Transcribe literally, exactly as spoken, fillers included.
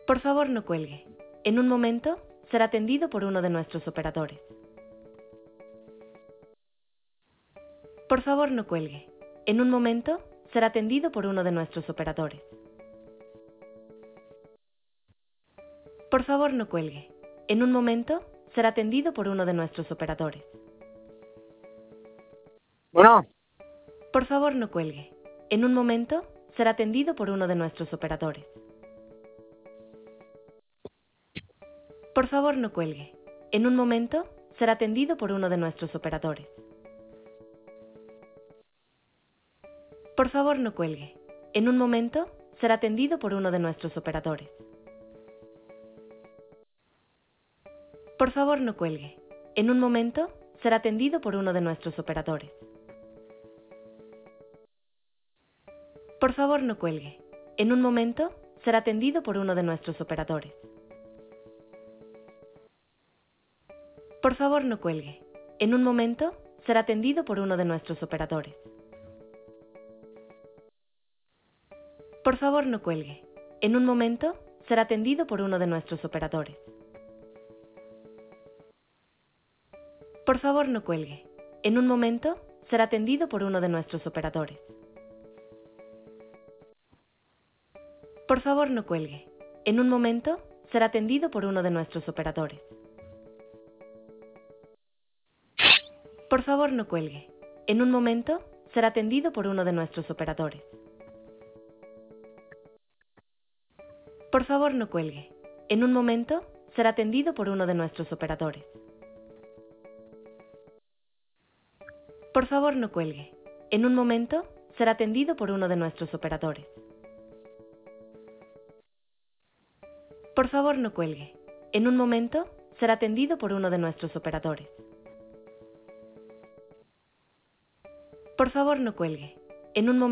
Por favor, no cuelgue. En un momento será atendido por uno de nuestros operadores. Por favor, no cuelgue. En un momento será atendido por uno de nuestros operadores. Por favor, no cuelgue. En un momento será atendido por uno de nuestros operadores. Bueno, Por favor, no cuelgue. En un momento será atendido por uno de nuestros operadores. Por favor, no cuelgue. En un momento será atendido por uno de nuestros operadores. Por favor, no cuelgue. En un momento será atendido por uno de nuestros operadores. Por favor, no cuelgue. En un momento será atendido por uno de nuestros operadores. Por favor, no cuelgue. En un momento será atendido por uno de nuestros operadores. Por favor, no cuelgue. En un momento será atendido por uno de nuestros operadores. Por favor, no cuelgue. En un momento será atendido por uno de nuestros operadores. Por favor, no cuelgue. En un momento será atendido por uno de nuestros operadores. Por favor, no cuelgue. En un momento será atendido por uno de nuestros operadores. Por favor, no cuelgue. En un momento será atendido por uno de nuestros operadores. Por favor, no cuelgue. En un momento será atendido por uno de nuestros operadores. Por favor, no cuelgue. En un momento será atendido por uno de nuestros operadores. Por favor, no cuelgue. En un momento será atendido por uno de nuestros operadores. Por favor, no cuelgue. En un momento